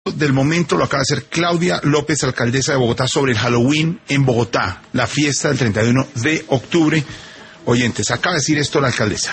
del momento lo acaba de hacer Claudia López, alcaldesa de Bogotá, sobre el Halloween en Bogotá, la fiesta del 31 de octubre. Oyentes, acaba de decir esto la alcaldesa.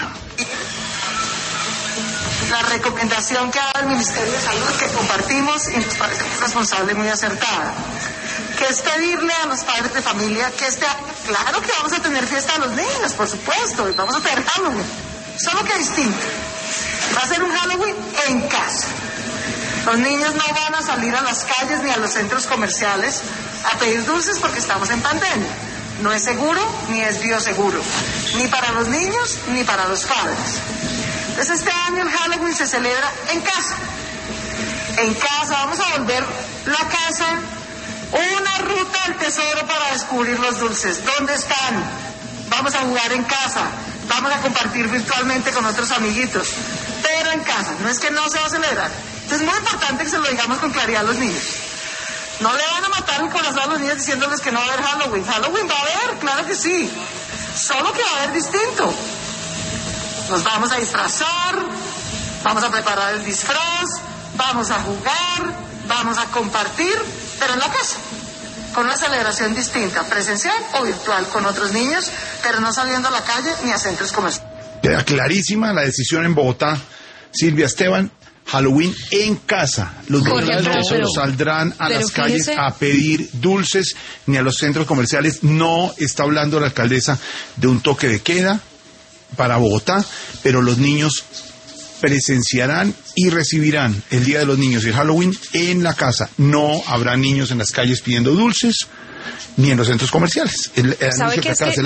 La recomendación que ha dado el Ministerio de Salud, que compartimos y nos parece muy responsable y muy acertada, que es pedirle a los padres de familia que este año, claro que vamos a tener fiesta a los niños, por supuesto, y vamos a tener Halloween, solo que distinto. Va a ser un Halloween en casa. Los niños no van a salir a las calles ni a los centros comerciales a pedir dulces porque estamos en pandemia. No es seguro ni es bioseguro, ni para los niños ni para los padres. Entonces este año el Halloween se celebra en casa. En casa vamos a volver la casa una ruta al tesoro para descubrir los dulces. ¿Dónde están? Vamos a jugar en casa. Vamos a compartir virtualmente con otros amiguitos. Pero en casa. No es que no se va a celebrar. Entonces es muy importante que se lo digamos con claridad a los niños. No le van a matar el corazón a los niños diciéndoles que no va a haber Halloween. Halloween va a haber, claro que sí. Solo que va a haber distinto. Nos vamos a disfrazar, vamos a preparar el disfraz, vamos a jugar, vamos a compartir, pero en la casa, con una celebración distinta, presencial o virtual, con otros niños, pero no saliendo a la calle ni a centros comerciales. Queda clarísima la decisión en Bogotá. Silvia Esteban, Halloween en casa. Los niños no saldrán a las calles a pedir dulces ni a los centros comerciales. No está hablando la alcaldesa de un toque de queda para Bogotá, pero los niños presenciarán y recibirán el Día de los Niños y el Halloween en la casa. No habrá niños en las calles pidiendo dulces ni en los centros comerciales. ¿Sabe qué es que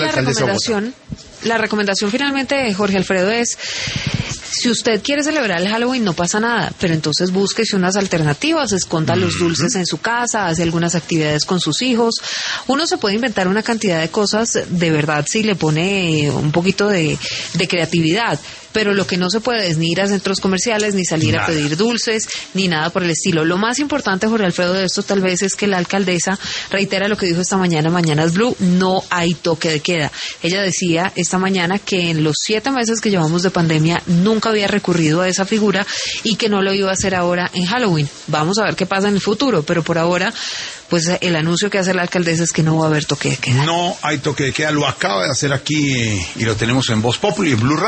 la recomendación finalmente, Jorge Alfredo, es: si usted quiere celebrar el Halloween, no pasa nada, pero entonces búsquese unas alternativas, esconda los dulces en su casa, hace algunas actividades con sus hijos. Uno se puede inventar una cantidad de cosas, de verdad, si le pone un poquito de creatividad. Pero lo que no se puede es ni ir a centros comerciales, ni salir a pedir dulces, ni nada por el estilo. Lo más importante, Jorge Alfredo, de esto tal vez es que la alcaldesa reitera lo que dijo esta mañana en Mañanas Blue: no hay toque de queda. Ella decía esta mañana que en los 7 meses que llevamos de pandemia nunca había recurrido a esa figura y que no lo iba a hacer ahora en Halloween. Vamos a ver qué pasa en el futuro, pero por ahora, pues el anuncio que hace la alcaldesa es que no va a haber toque de queda. No hay toque de queda, lo acaba de hacer aquí y lo tenemos en Voz Populi, en Blue Radio.